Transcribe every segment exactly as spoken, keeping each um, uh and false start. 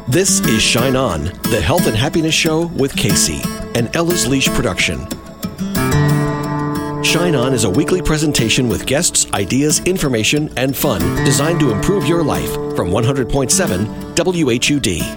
This is Shine On, the health and happiness show with Casey, an Ella's Leash production. Shine On is a weekly presentation with guests, ideas, information, and fun designed to improve your life from one hundred point seven W H U D.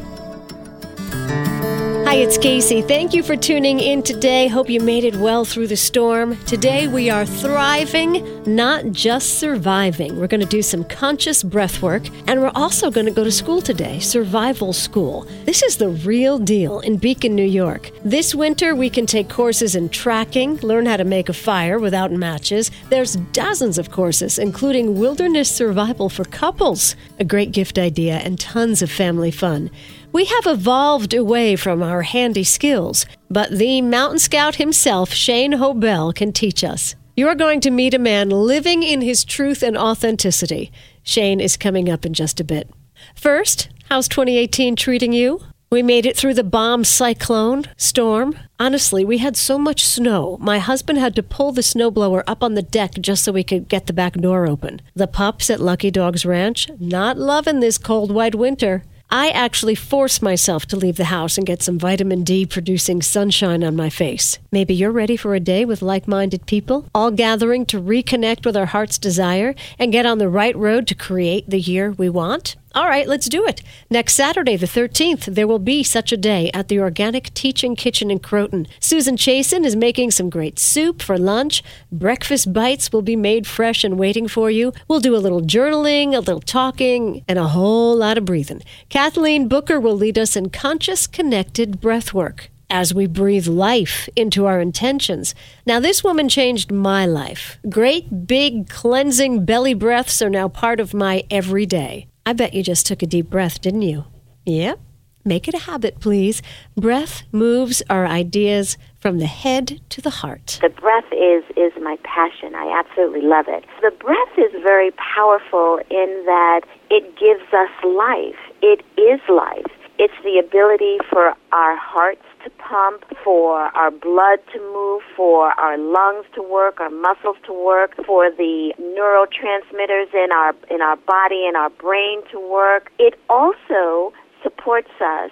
Hi, it's Casey. Thank you for tuning in today. Hope you made it well through the storm. Today we are thriving, not just surviving. We're going to do some conscious breath work, and we're also going to go to school today, survival school. This is the real deal in Beacon, New York. This winter we can take courses in tracking, learn how to make a fire without matches. There's dozens of courses, including wilderness survival for couples, a great gift idea, and tons of family fun. We have evolved away from our handy skills, but the mountain scout himself, Shane Hobell, can teach us. You're going to meet a man living in his truth and authenticity. Shane is coming up in just a bit. First, how's twenty eighteen treating you? We made it through the bomb cyclone storm. Honestly, we had so much snow. My husband had to pull the snowblower up on the deck just so we could get the back door open. The pups at Lucky Dogs Ranch, not loving this cold white winter. I actually forced myself to leave the house and get some vitamin D producing sunshine on my face. Maybe you're ready for a day with like-minded people, all gathering to reconnect with our heart's desire and get on the right road to create the year we want? All right, let's do it. Next Saturday, the thirteenth, there will be such a day at the Organic Teaching Kitchen in Croton. Susan Chasen is making some great soup for lunch. Breakfast bites will be made fresh and waiting for you. We'll do a little journaling, a little talking, and a whole lot of breathing. Kathleen Booker will lead us in conscious, connected breath work as we breathe life into our intentions. Now, this woman changed my life. Great, big, cleansing belly breaths are now part of my everyday. I bet you just took a deep breath, didn't you? Yep. Make it a habit, please. Breath moves our ideas from the head to the heart. The breath is, is my passion. I absolutely love it. The breath is very powerful in that it gives us life. It is life. It's the ability for our hearts to pump, for our blood to move, for our lungs to work, our muscles to work, for the neurotransmitters in our in our body and our brain to work. It also supports us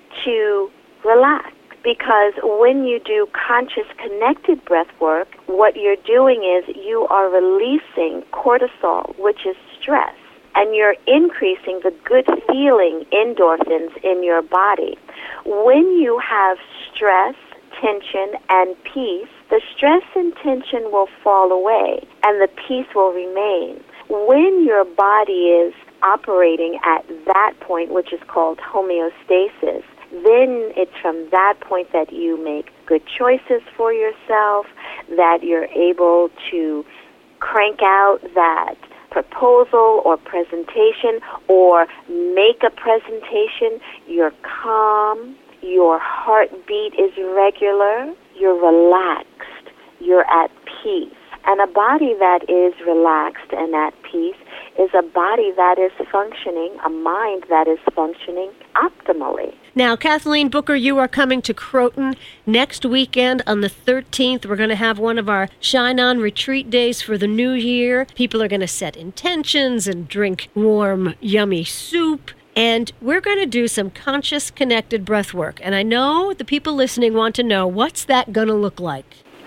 to relax, because when you do conscious connected breath work, what you're doing is you are releasing cortisol, which is stress, and you're increasing the good feeling endorphins in your body. When you have stress, tension, and peace, the stress and tension will fall away, and the peace will remain. When your body is operating at that point, which is called homeostasis, then it's from that point that you make good choices for yourself, that you're able to crank out that proposal or presentation or make a presentation. You're calm, your heartbeat is regular, you're relaxed, you're at peace. And a body that is relaxed and at peace is a body that is functioning, a mind that is functioning optimally. Now, Kathleen Booker, you are coming to Croton next weekend on the thirteenth. We're going to have one of our Shine On retreat days for the new year. People are going to set intentions and drink warm, yummy soup. And we're going to do some conscious, connected breath work. And I know the people listening want to know, what's that going to look like?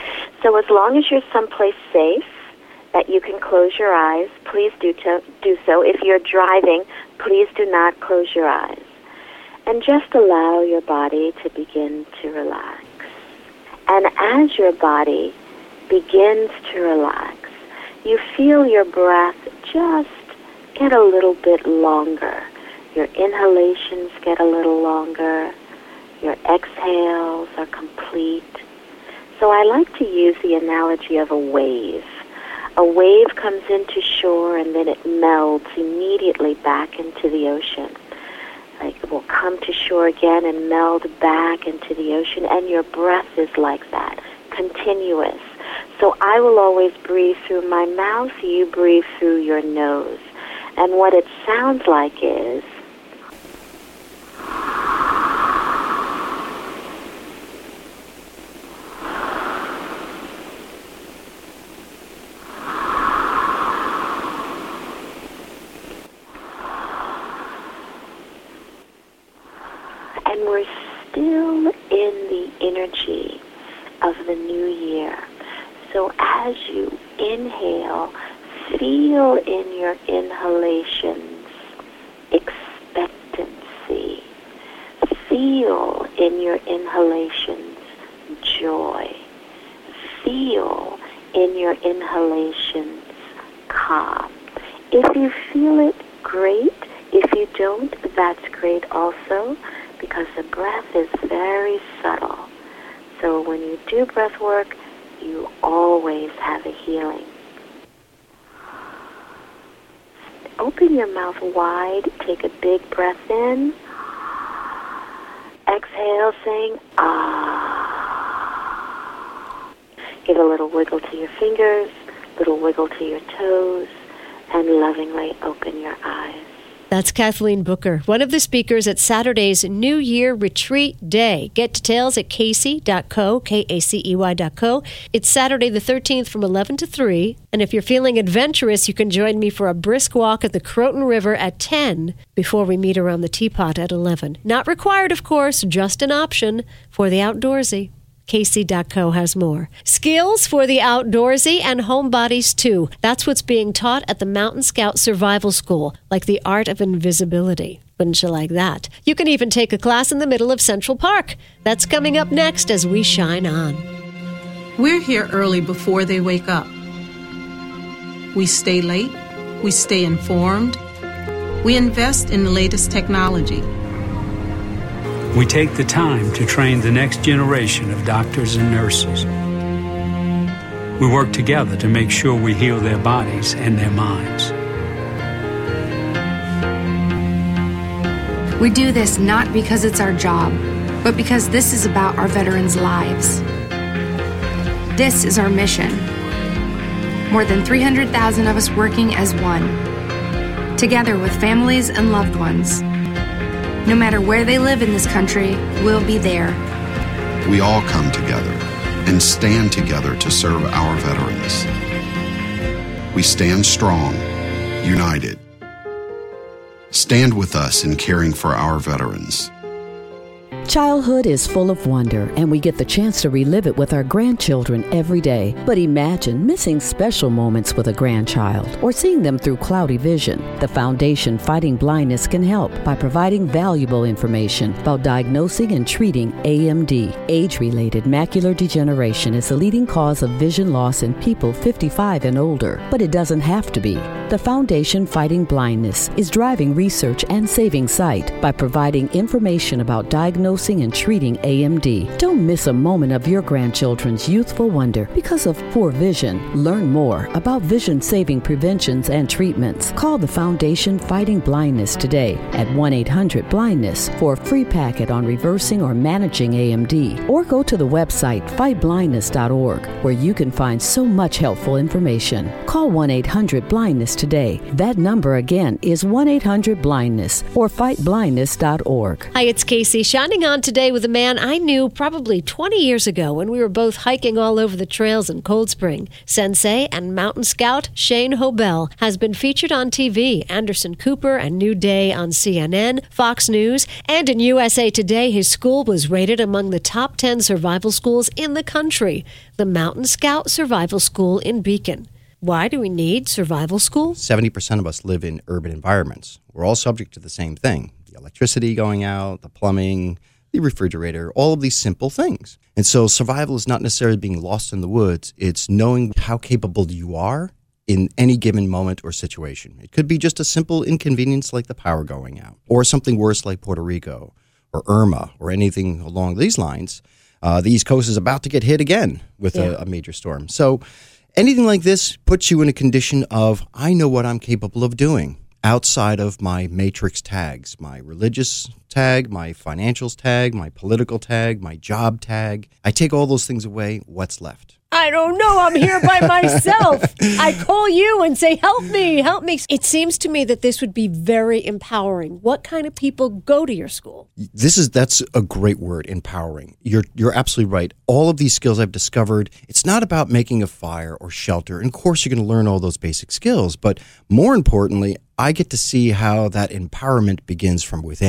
So as long as you're someplace safe, that you can close your eyes, please do, to, do so. If you're driving, please do not close your eyes. And just allow your body to begin to relax. And as your body begins to relax, you feel your breath just get a little bit longer. Your inhalations get a little longer. Your exhales are complete. So I like to use the analogy of a wave. A wave comes into shore and then it melds immediately back into the ocean. Like it will come to shore again and meld back into the ocean, and your breath is like that, continuous. So I will always breathe through my mouth, you breathe through your nose. And what it sounds like is we're still in the energy of the new year. So as you inhale, feel in your inhalations expectancy. Feel in your inhalations joy. Feel in your inhalations calm. If you feel it, great. If you don't, that's great also, because the breath is very subtle. So when you do breath work, you always have a healing. Open your mouth wide. Take a big breath in. Exhale, saying, ah. Give a little wiggle to your fingers, little wiggle to your toes, and lovingly open your eyes. That's Kathleen Booker, one of the speakers at Saturday's New Year Retreat Day. Get details at casey dot co, K A C E Y dot co. It's Saturday the thirteenth from eleven to three. And if you're feeling adventurous, you can join me for a brisk walk at the Croton River at ten before we meet around the Teapot at eleven. Not required, of course, just an option for the outdoorsy. casey dot co has more. Skills for the outdoorsy and homebodies, too. That's what's being taught at the Mountain Scout Survival School, like the art of invisibility. Wouldn't you like that? You can even take a class in the middle of Central Park. That's coming up next as we shine on. We're here early before they wake up. We stay late. We stay informed. We invest in the latest technology. We take the time to train the next generation of doctors and nurses. We work together to make sure we heal their bodies and their minds. We do this not because it's our job, but because this is about our veterans' lives. This is our mission. More than three hundred thousand of us working as one, together with families and loved ones. No matter where they live in this country, we'll be there. We all come together and stand together to serve our veterans. We stand strong, united. Stand with us in caring for our veterans. Childhood is full of wonder, and we get the chance to relive it with our grandchildren every day. But imagine missing special moments with a grandchild or seeing them through cloudy vision. The Foundation Fighting Blindness can help by providing valuable information about diagnosing and treating A M D. Age-related macular degeneration is the leading cause of vision loss in people fifty-five and older, but it doesn't have to be. The Foundation Fighting Blindness is driving research and saving sight by providing information about diagnosing and treating A M D. Don't miss a moment of your grandchildren's youthful wonder because of poor vision. Learn more about vision-saving preventions and treatments. Call the Foundation Fighting Blindness today at one eight hundred blindness for a free packet on reversing or managing A M D. Or go to the website fight blindness dot org where you can find so much helpful information. Call one eight hundred blindness today. That number again is one eight hundred blindness or fight blindness dot org. Hi, it's Casey, shining on today with a man I knew probably twenty years ago when we were both hiking all over the trails in Cold Spring. Sensei and Mountain Scout Shane Hobell has been featured on T V, Anderson Cooper and New Day on C N N, Fox News, and in U S A Today. His school was rated among the top ten survival schools in the country, the Mountain Scout Survival School in Beacon. Why do we need survival school? seventy percent of us live in urban environments. We're all subject to the same thing. The electricity going out, the plumbing, the refrigerator, all of these simple things. And so survival is not necessarily being lost in the woods. It's knowing how capable you are in any given moment or situation. It could be just a simple inconvenience like the power going out, or something worse like Puerto Rico or Irma or anything along these lines. Uh, the East Coast is about to get hit again with yeah. a, a major storm. So anything like this puts you in a condition of, I know what I'm capable of doing outside of my matrix tags, my religious tag, my financials tag, my political tag, my job tag. I take all those things away. What's left? I don't know. I'm here by myself. I call you and say, help me, help me. It seems to me that this would be very empowering. What kind of people go to your school? This is, that's a great word, empowering. You're, you're absolutely right. All of these skills I've discovered, it's not about making a fire or shelter. And of course, you're going to learn all those basic skills. But more importantly, I get to see how that empowerment begins from within.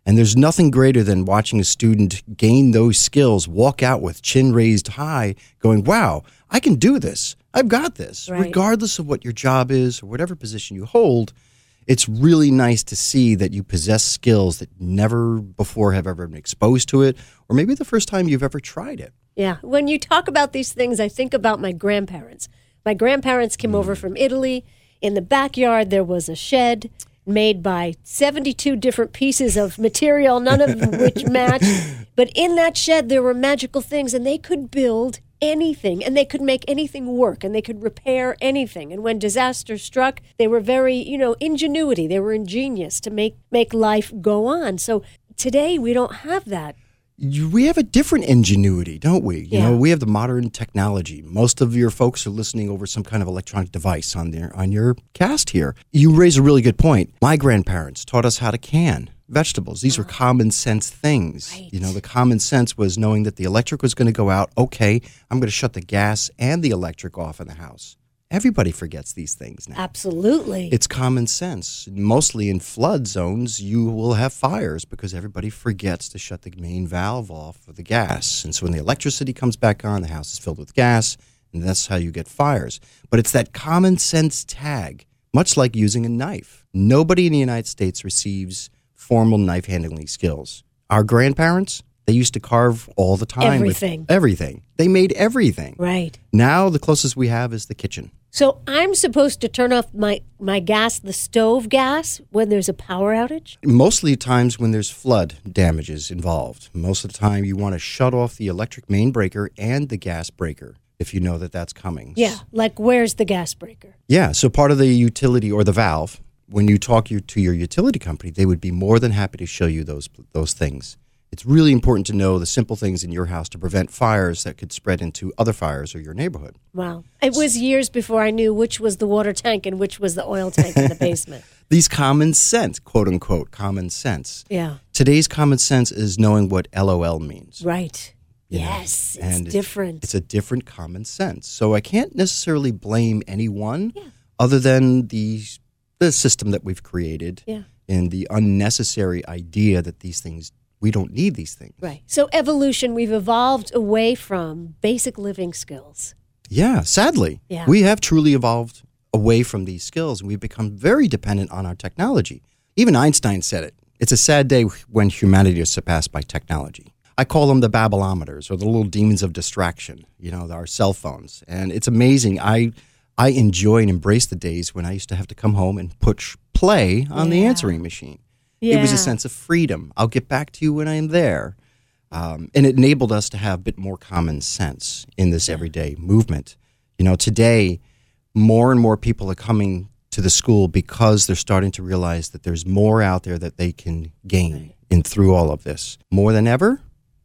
And there's nothing greater than watching a student gain those skills, walk out with chin raised high, going, wow, I can do this. I've got this. Right. Regardless of what your job is or whatever position you hold, it's really nice to see that you possess skills that never before have ever been exposed to it, or maybe the first time you've ever tried it. Yeah. When you talk about these things, I think about my grandparents. My grandparents came mm. over from Italy. In the backyard, there was a shed made by seventy-two different pieces of material, none of which matched. But in that shed, there were magical things, and they could build anything, and they could make anything work, and they could repair anything. And when disaster struck, they were very, you know, ingenuity. They were ingenious to make, make life go on. So today, we don't have that. We have a different ingenuity, don't we? You Yeah. know, we have the modern technology. Most of your folks are listening over some kind of electronic device on their on your cast here. You raise a really good point. My grandparents taught us how to can vegetables. These were common sense things. Right. You know, the common sense was knowing that the electric was going to go out. Okay, I'm going to shut the gas and the electric off in the house. Everybody forgets these things now. Absolutely. It's common sense. Mostly in flood zones, you will have fires because everybody forgets to shut the main valve off for the gas. And so when the electricity comes back on, the house is filled with gas, and that's how you get fires. But it's that common sense tag, much like using a knife. Nobody in the United States receives formal knife handling skills. Our grandparents, they used to carve all the time. Everything. With everything. They made everything. Right. Now the closest we have is the kitchen. So I'm supposed to turn off my, my gas, the stove gas, when there's a power outage? Mostly times when there's flood damages involved. Most of the time you want to shut off the electric main breaker and the gas breaker if you know that that's coming. Yeah, like where's the gas breaker? Yeah, so part of the utility or the valve, when you talk you, to your utility company, they would be more than happy to show you those those things. It's really important to know the simple things in your house to prevent fires that could spread into other fires or your neighborhood. Wow. It was years before I knew which was the water tank and which was the oil tank in the basement. These common sense, quote unquote, common sense. Yeah. Today's common sense is knowing what L O L means. Right. You know, yes, it's and different. It's a different common sense. So I can't necessarily blame anyone Yeah. other than the, the system that we've created Yeah. and the unnecessary idea that these things, we don't need these things. Right. So evolution, we've evolved away from basic living skills. Yeah, sadly. Yeah. We have truly evolved away from these skills, and we've become very dependent on our technology. Even Einstein said it. It's a sad day when humanity is surpassed by technology. I call them the Babylometers, or the little demons of distraction, you know, our cell phones. And it's amazing. I I enjoy and embrace the days when I used to have to come home and push play on the Yeah. answering machine. It was a Yeah. sense of freedom. I'll get back to you when I am there. Um, and it enabled us to have a bit more common sense in this everyday movement. You know, today, more and more people are coming to the school because they're starting to realize that there's more out there that they can gain in through all of this. More than ever,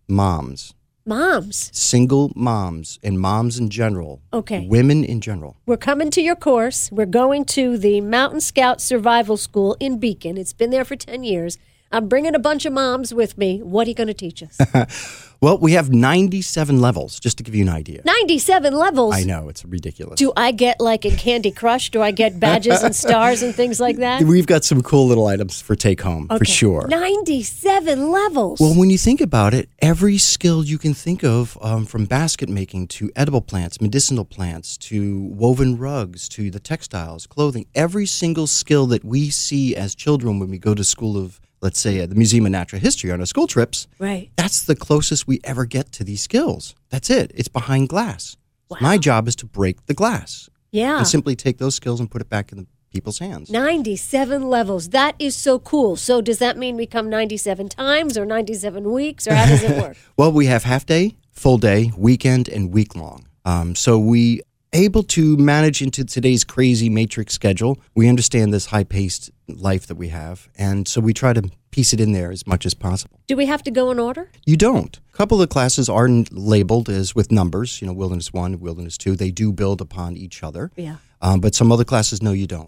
moms. Moms. Single moms and moms in general. Okay. Women in general. We're coming to your course. We're going to the Mountain Scout Survival School in Beacon. It's been there for ten years. I'm bringing a bunch of moms with me. What are you going to teach us? Well, we have ninety-seven levels, just to give you an idea. ninety-seven levels? I know, it's ridiculous. Do I get, like in Candy Crush, do I get badges and stars and things like that? We've got some cool little items for take home, for Okay. sure. ninety-seven levels. Well, when you think about it, every skill you can think of, um, from basket making to edible plants, medicinal plants, to woven rugs, to the textiles, clothing, every single skill that we see as children when we go to school of, let's say, uh, the Museum of Natural History on our school trips, Right. that's the closest we ever get to these skills. That's it. It's behind glass. My job is to break the glass Yeah. and simply take those skills and put it back in the people's hands. ninety-seven levels. That is so cool. So does that mean we come ninety-seven times or ninety-seven weeks, or how does it work? Well, we have half day, full day, weekend, and week long. Um, so we able to manage into today's crazy matrix schedule. We understand this high-paced life that we have, and so we try to piece it in there as much as possible. Do we have to go in order? You don't. A couple of classes are n- labeled as with numbers, you know, Wilderness one, Wilderness two. They do build upon each other. Yeah. Um, but some other classes, no, you don't.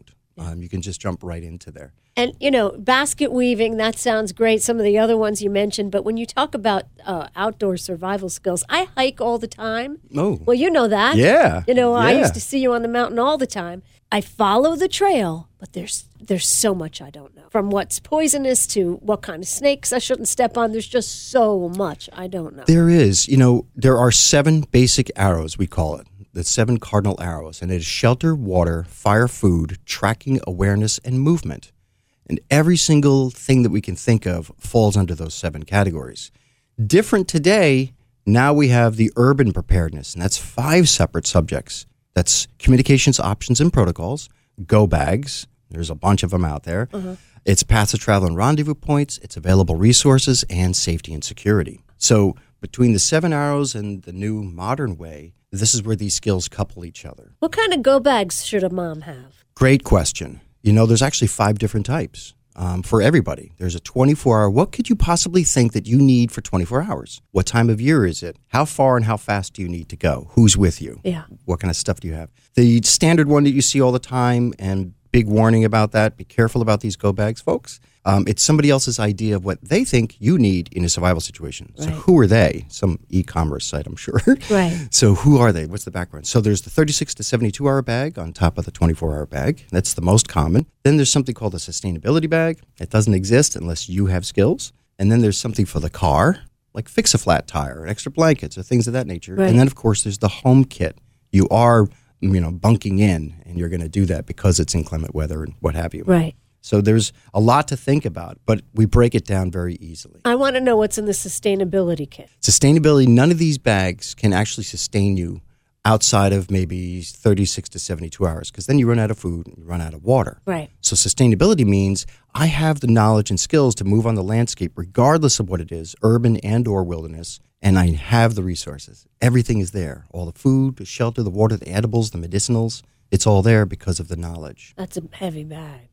Um, you can just jump right into there. And, you know, basket weaving, that sounds great. Some of the other ones you mentioned. But when you talk about uh, outdoor survival skills, I hike all the time. Oh. Well, you know that. Yeah. You know, I yeah. used to see you on the mountain all the time. I follow the trail, but there's there's so much I don't know. From what's poisonous to what kind of snakes I shouldn't step on. There's just so much I don't know. There is. You know, there are seven basic arrows, we call it. The seven cardinal arrows. And it is shelter, water, fire, food, tracking, awareness, and movement. And every single thing that we can think of falls under those seven categories. Different today, now we have the urban preparedness, and that's five separate subjects. That's communications options and protocols, go bags, there's a bunch of them out there. Uh-huh. It's paths of travel and rendezvous points, it's available resources, and safety and security. So between the seven arrows and the new modern way, this is where these skills couple each other. What kind of go bags should a mom have? Great question. You know, there's actually five different types um, for everybody. There's a twenty-four hour. What could you possibly think that you need for twenty-four hours? What time of year is it? How far and how fast do you need to go? Who's with you? Yeah. What kind of stuff do you have? The standard one that you see all the time, and big warning about that, be careful about these go bags, folks. Um, it's somebody else's idea of what they think you need in a survival situation. So right. who are they? Some e-commerce site, I'm sure. Right. So who are they? What's the background? So there's the thirty-six to seventy-two hour bag on top of the twenty-four hour bag. That's the most common. Then there's something called a sustainability bag. It doesn't exist unless you have skills. And then there's something for the car, like fix a flat tire, extra blankets, or things of that nature. Right. And then, of course, there's the home kit. You are, you know, bunking in, and you're going to do that because it's inclement weather and what have you. Right. So there's a lot to think about, but we break it down very easily. I want to know what's in the sustainability kit. Sustainability, none of these bags can actually sustain you outside of maybe thirty-six to seventy-two hours, because then you run out of food and you run out of water. Right. So sustainability means I have the knowledge and skills to move on the landscape regardless of what it is, urban and or wilderness, and I have the resources. Everything is there. All the food, the shelter, the water, the edibles, the medicinals, it's all there because of the knowledge. That's a heavy bag.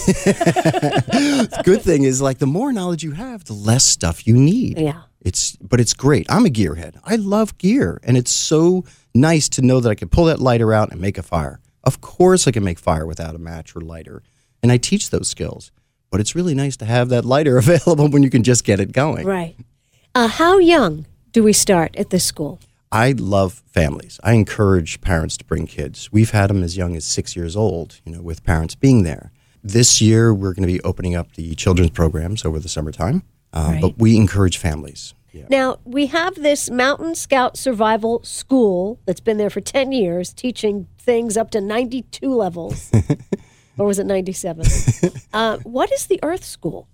The good thing is, like, the more knowledge you have, the less stuff you need. Yeah. It's, but it's great. I'm a gearhead. I love gear, and it's so nice to know that I can pull that lighter out and make a fire. Of course I can make fire without a match or lighter, and I teach those skills. But it's really nice to have that lighter available when you can just get it going. Right. Uh, how young do we start at this school? I love families. I encourage parents to bring kids. We've had them as young as six years old, you know, with parents being there. This year, we're going to be opening up the children's programs over the summertime, uh, right. but we encourage families. Yeah. Now, we have this Mountain Scout Survival School that's been there for ten years, teaching things up to ninety-two levels. Or was it ninety-seven? uh, what is the Earth School?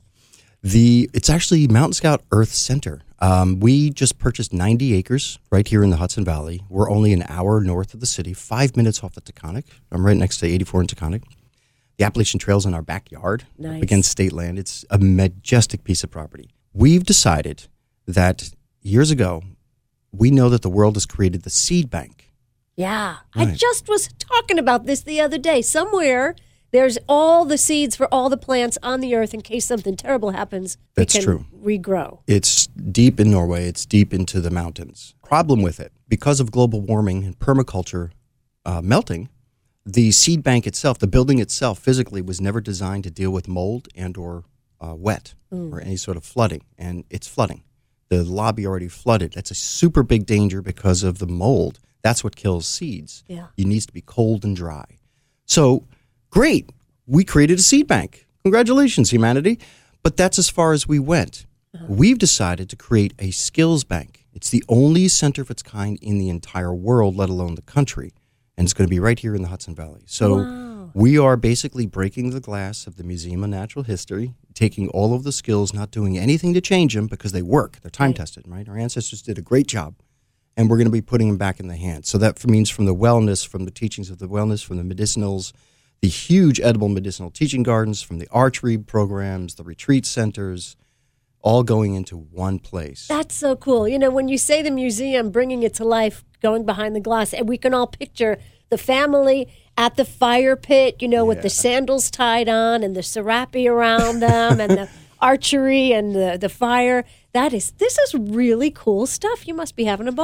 The It's actually Mountain Scout Earth Center. Um, we just purchased ninety acres right here in the Hudson Valley. We're only an hour north of the city, five minutes off the Taconic. I'm right next to eighty-four in Taconic. The Appalachian Trail's in our backyard, nice. Up against state land. It's a majestic piece of property. We've decided that years ago, we know that the world has created the seed bank. Yeah. Right. I just was talking about this the other day. Somewhere there's all the seeds for all the plants on the earth in case something terrible happens. That's we can true. regrow. It's deep in Norway. It's deep into the mountains. Problem with it, because of global warming and permaculture uh, melting, the seed bank itself, the building itself physically was never designed to deal with mold and or uh, wet mm. or any sort of flooding, and it's flooding. The lobby already flooded. That's a super big danger because of the mold. That's what kills seeds. Yeah. It needs to be cold and dry. So, great. We created a seed bank. Congratulations, humanity. But that's as far as we went. Uh-huh. We've decided to create a skills bank. It's the only center of its kind in the entire world, let alone the country. And it's going to be right here in the Hudson Valley. So wow. We are basically breaking the glass of the Museum of Natural History, taking all of the skills, not doing anything to change them because they work. They're time-tested, right? Our ancestors did a great job. And we're going to be putting them back in the hands. So that means from the wellness, from the teachings of the wellness, from the medicinals, the huge edible medicinal teaching gardens, from the archery programs, the retreat centers, all going into one place. That's so cool. You know, when you say the museum, bringing it to life, going behind the glass, and we can all picture the family at the fire pit, you know, yeah. with the sandals tied on and the serape around them and the archery and the, the fire. That is, this is really cool stuff. You must be having a ball.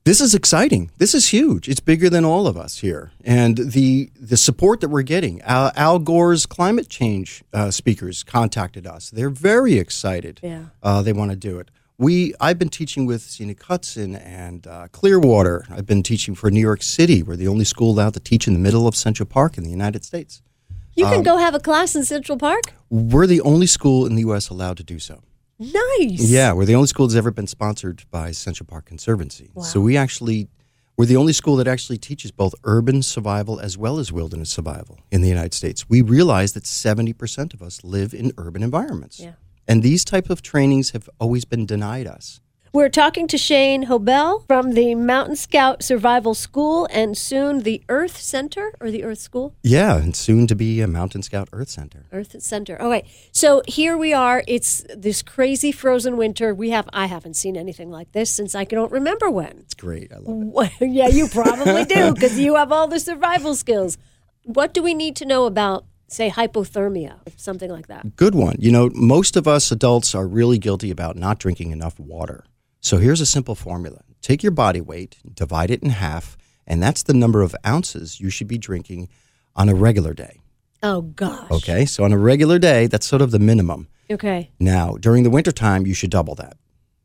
This is exciting. This is huge. It's bigger than all of us here. And the the support that we're getting, Al, Al Gore's climate change uh, speakers contacted us. They're very excited. Yeah. Uh, they want to do it. We I've been teaching with Scenic Hudson and uh, Clearwater. I've been teaching for New York City. We're the only school allowed to teach in the middle of Central Park in the United States. You can um, go have a class in Central Park? We're the only school in the U S allowed to do so. Nice. Yeah, we're the only school that's ever been sponsored by Central Park Conservancy. Wow. So we actually, we're the only school that actually teaches both urban survival as well as wilderness survival in the United States. We realize that seventy percent of us live in urban environments. Yeah. And these type of trainings have always been denied us. We're talking to Shane Hobel from the Mountain Scout Survival School and soon the Earth Center or the Earth School? Yeah, and soon to be a Mountain Scout Earth Center. Earth Center. Okay, so here we are. It's this crazy frozen winter. We have I haven't seen anything like this since I don't remember when. It's great. I love it. Yeah, you probably do because you have all the survival skills. What do we need to know about, say, hypothermia, something like that? Good one. You know, most of us adults are really guilty about not drinking enough water. So here's a simple formula. Take your body weight, divide it in half, and that's the number of ounces you should be drinking on a regular day. Oh, gosh. Okay, so on a regular day, that's sort of the minimum. Okay. Now, during the wintertime, you should double that.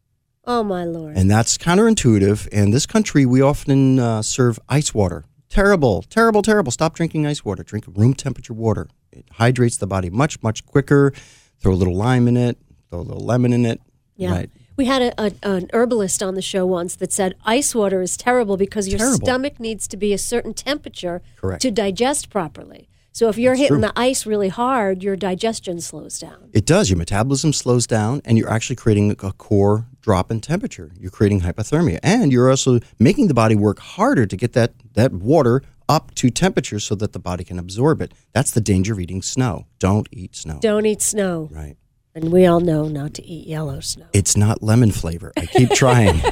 Oh, my Lord. And that's counterintuitive. In this country, we often uh, serve ice water. Terrible, terrible, terrible. Stop drinking ice water. Drink room temperature water. It hydrates the body much, much quicker. Throw a little lime in it. Throw a little lemon in it. Yeah. Right. We had a, a, an herbalist on the show once that said ice water is terrible because your Terrible. stomach needs to be a certain temperature Correct. to digest properly. So if you're That's hitting true. the ice really hard, your digestion slows down. It does. Your metabolism slows down, and you're actually creating a core drop in temperature. You're creating hypothermia, and you're also making the body work harder to get that, that water up to temperature so that the body can absorb it. That's the danger of eating snow. Don't eat snow. Don't eat snow. Right. And we all know not to eat yellow snow. It's not lemon flavor. I keep trying.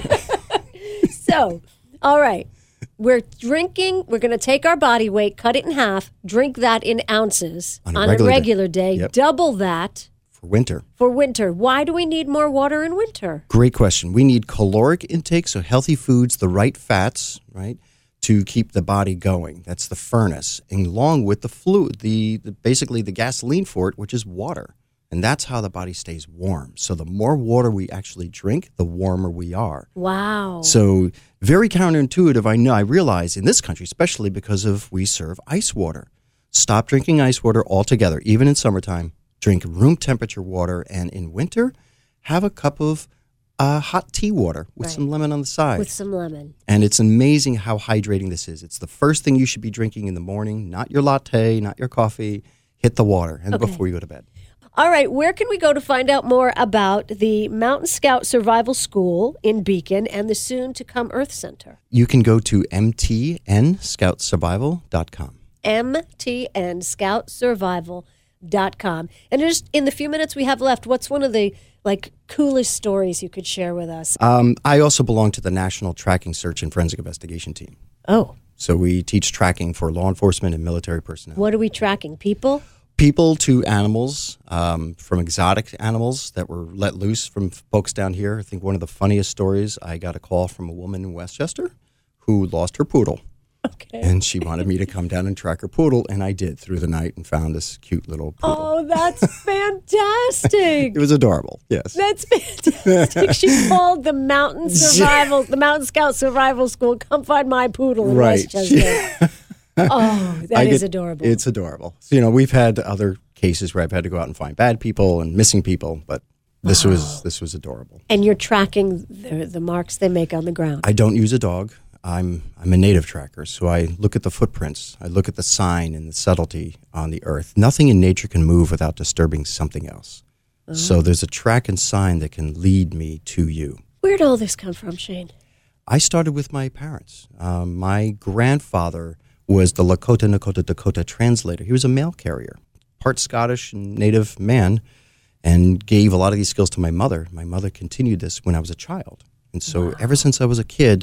So, all right. We're drinking, we're going to take our body weight, cut it in half, drink that in ounces On a on regular a day. regular day, Yep. double that For winter. for winter. Why do we need more water in winter? Great question. We need caloric intake, so healthy foods, the right fats, right, to keep the body going. That's the furnace, and along with the fluid, the, the basically the gasoline for it, which is water. And that's how the body stays warm. So the more water we actually drink, the warmer we are. Wow. So very counterintuitive, I know, I realize in this country, especially because of we serve ice water. Stop drinking ice water altogether, even in summertime. Drink room temperature water, and in winter, have a cup of uh, hot tea water with Right. some lemon on the side. With some lemon. And it's amazing how hydrating this is. It's the first thing you should be drinking in the morning, not your latte, not your coffee. Hit the water and Okay. before you go to bed. All right, where can we go to find out more about the Mountain Scout Survival School in Beacon and the soon-to-come Earth Center? You can go to m t n scout survival dot com. M T N scout survival dot com. And just in the few minutes we have left, what's one of the like coolest stories you could share with us? Um, I also belong to the National Tracking Search and Forensic Investigation Team. Oh, So we teach tracking for law enforcement and military personnel. what are we tracking? People? People to animals, um, from exotic animals that were let loose from folks down here. I think one of the funniest stories, I got a call from a woman in Westchester who lost her poodle. Okay. And she wanted me to come down and track her poodle, and I did through the night and found this cute little poodle. Oh, that's fantastic. It was adorable, yes. That's fantastic. She called the Mountain Survival, the Mountain Scout Survival School. Come find my poodle in Right. Westchester. Oh, that I is get- adorable. It's adorable. So, you know, we've had other cases where I've had to go out and find bad people and missing people, but this was this was adorable. And you're tracking the, the marks they make on the ground. I don't use a dog. I'm I'm a native tracker, so I look at the footprints. I look at the sign and the subtlety on the earth. Nothing in nature can move without disturbing something else. Uh-huh. So there's a track and sign that can lead me to you. Where'd all this come from, Shane? I started with my parents. Um, my grandfather was the Lakota Nakota Dakota translator. He was a mail carrier, part Scottish and native man, and gave a lot of these skills to my mother. My mother continued this when I was a child. And so Wow. ever since I was a kid,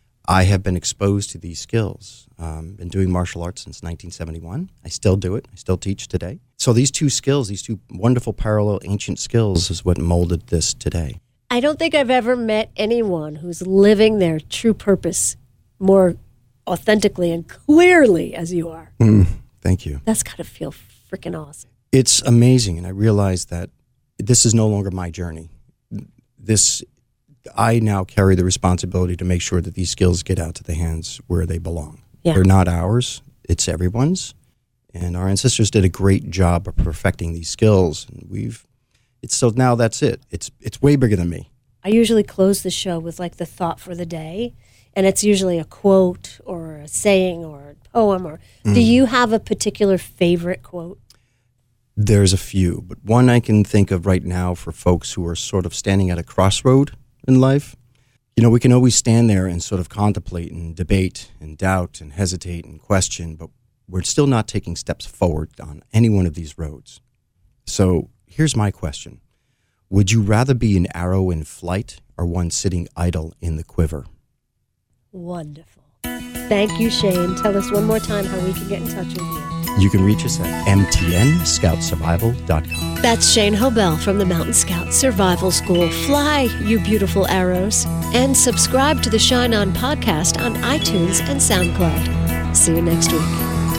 I have been exposed to these skills. Um, been doing martial arts since nineteen seventy-one. I still do it. I still teach today. So these two skills, these two wonderful parallel ancient skills is what molded this today. I don't think I've ever met anyone who's living their true purpose more authentically and clearly as you are. Mm, thank you. That's got to feel freaking awesome. It's amazing, and I realize that this is no longer my journey. This, I now carry the responsibility to make sure that these skills get out to the hands where they belong. Yeah. They're not ours, it's everyone's. And our ancestors did a great job of perfecting these skills. And we've, it's so now that's it. It's it's way bigger than me. I usually close the show with like the thought for the day, and it's usually a quote or a saying or a poem. Or mm. Do you have a particular favorite quote? There's a few, but one I can think of right now for folks who are sort of standing at a crossroad in life. You know, we can always stand there and sort of contemplate and debate and doubt and hesitate and question, but we're still not taking steps forward on any one of these roads. So here's my question. Would you rather be an arrow in flight or one sitting idle in the quiver? Wonderful. Thank you, Shane. Tell us one more time how we can get in touch with you. You can reach us at m t n scout survival dot com. That's Shane Hobell from the Mountain Scout Survival School. Fly, you beautiful arrows. And subscribe to the Shine On podcast on iTunes and SoundCloud. See you next week.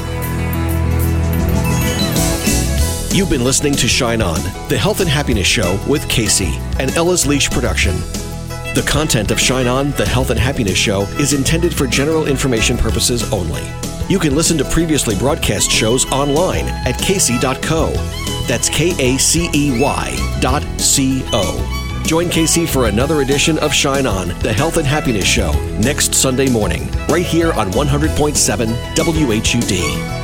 You've been listening to Shine On, the health and happiness show with Casey, an Ella's Leash production. The content of Shine On, the health and happiness show is intended for general information purposes only. You can listen to previously broadcast shows online at casey dot co. That's K A C E Y dot C O. Join Casey for another edition of Shine On, the health and happiness show, next Sunday morning, right here on one hundred point seven W H U D.